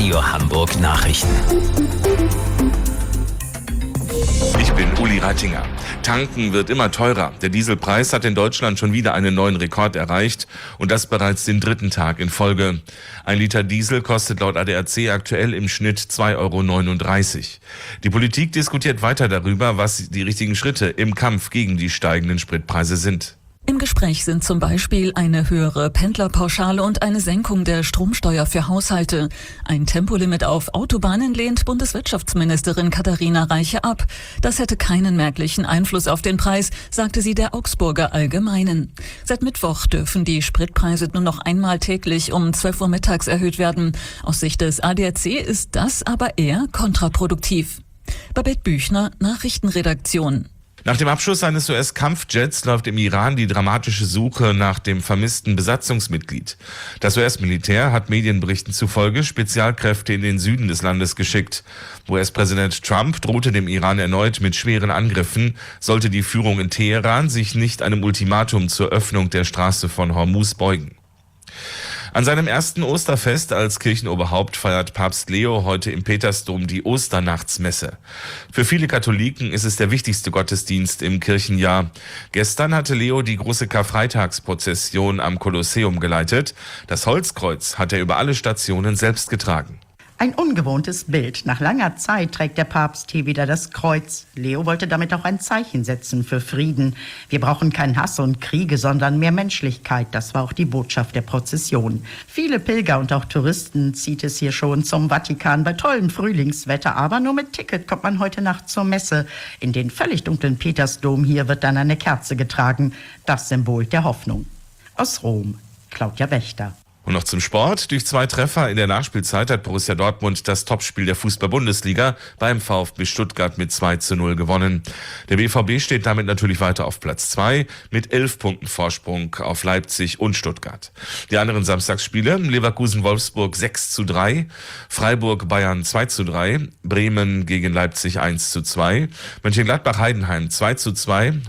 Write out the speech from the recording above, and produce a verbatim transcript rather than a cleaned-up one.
Radio Hamburg Nachrichten. Ich bin Uli Reitinger. Tanken wird immer teurer. Der Dieselpreis hat in Deutschland schon wieder einen neuen Rekord erreicht und das bereits den dritten Tag in Folge. Ein Liter Diesel kostet laut A D A C aktuell im Schnitt zwei Euro neununddreißig. Die Politik diskutiert weiter darüber, was die richtigen Schritte im Kampf gegen die steigenden Spritpreise sind. Im Gespräch sind zum Beispiel eine höhere Pendlerpauschale und eine Senkung der Stromsteuer für Haushalte. Ein Tempolimit auf Autobahnen lehnt Bundeswirtschaftsministerin Katharina Reiche ab. Das hätte keinen merklichen Einfluss auf den Preis, sagte sie der Augsburger Allgemeinen. Seit Mittwoch dürfen die Spritpreise nur noch einmal täglich um zwölf Uhr mittags erhöht werden. Aus Sicht des A D A C ist das aber eher kontraproduktiv. Babette Büchner, Nachrichtenredaktion. Nach dem Abschuss eines U S-Kampfjets läuft im Iran die dramatische Suche nach dem vermissten Besatzungsmitglied. Das U S-Militär hat Medienberichten zufolge Spezialkräfte in den Süden des Landes geschickt. U S-Präsident Trump drohte dem Iran erneut mit schweren Angriffen, sollte die Führung in Teheran sich nicht einem Ultimatum zur Öffnung der Straße von Hormuz beugen. An seinem ersten Osterfest als Kirchenoberhaupt feiert Papst Leo heute im Petersdom die Osternachtsmesse. Für viele Katholiken ist es der wichtigste Gottesdienst im Kirchenjahr. Gestern hatte Leo die große Karfreitagsprozession am Kolosseum geleitet. Das Holzkreuz hat er über alle Stationen selbst getragen. Ein ungewohntes Bild. Nach langer Zeit trägt der Papst hier wieder das Kreuz. Leo wollte damit auch ein Zeichen setzen für Frieden. Wir brauchen keinen Hass und Kriege, sondern mehr Menschlichkeit. Das war auch die Botschaft der Prozession. Viele Pilger und auch Touristen zieht es hier schon zum Vatikan bei tollem Frühlingswetter. Aber nur mit Ticket kommt man heute Nacht zur Messe. In den völlig dunklen Petersdom hier wird dann eine Kerze getragen. Das Symbol der Hoffnung. Aus Rom, Claudia Wächter. Und noch zum Sport. Durch zwei Treffer in der Nachspielzeit hat Borussia Dortmund das Topspiel der Fußball-Bundesliga beim VfB Stuttgart mit zwei zu null gewonnen. Der B V B steht damit natürlich weiter auf Platz zwei mit elf Punkten Vorsprung auf Leipzig und Stuttgart. Die anderen Samstagsspiele: Leverkusen-Wolfsburg sechs zu drei, Freiburg-Bayern zwei zu drei, Bremen gegen Leipzig eins zu zwei, Mönchengladbach-Heidenheim zwei zu zwei,